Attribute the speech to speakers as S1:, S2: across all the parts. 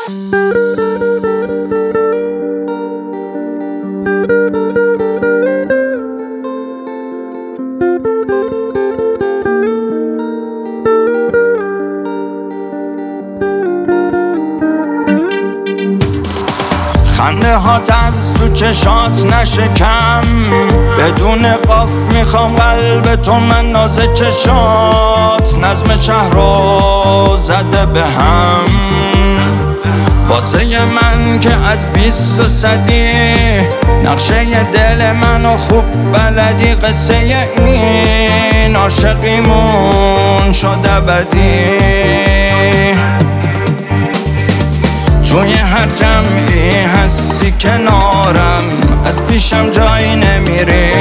S1: خنده هات از تو چشات نشکم، بدون قاف میخوام قلب تو من ناز چشات. نظم شهر رو زده به هم واسه من که از 20 صدی نقشه دل منو خوب بلدی. قصه این عاشقیمون شده بدی، توی هر جمعی هستی کنارم، از پیشم جایی نمیری.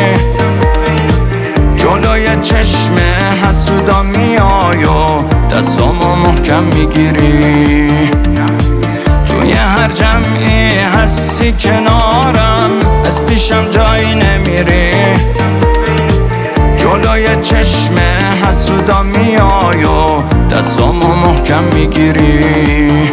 S1: جلوی چشم حسودا میای و دستامو محکم میگیری. توی هر جمعی هستی کنارم، از پیشم جایی نمیری. جلوی چشم حسودا میای و دستامو محکم میگیری.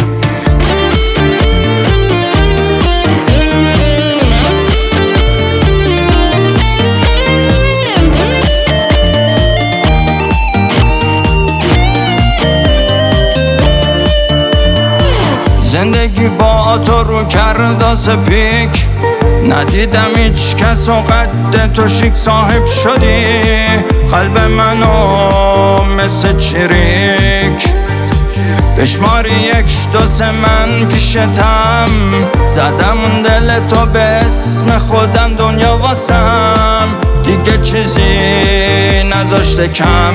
S1: زندگی با تو رو کرد سپیک، ندیدم هیچ کس و قد تو شیک. صاحب شدی قلب منو مثل چریک، بشماری 1 2 3 من پیشتم. زدم اون دل تو به اسم خودم، دنیا واسم دیگه چیزی نذاشته کم.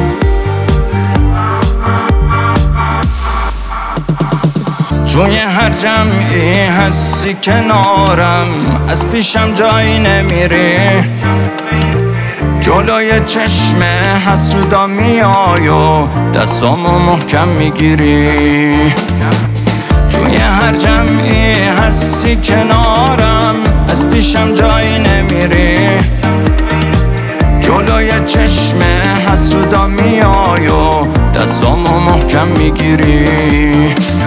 S1: توی هر جمعی هستی کنارم، از پیشم جایی نمیری. جلوی چشم حسودا میای و دستامو محکم میگیری. توی هر جمعی هستی کنارم، از پیشم جایی نمیری. جلوی چشم حسودا میای و دستامو محکم میگیری.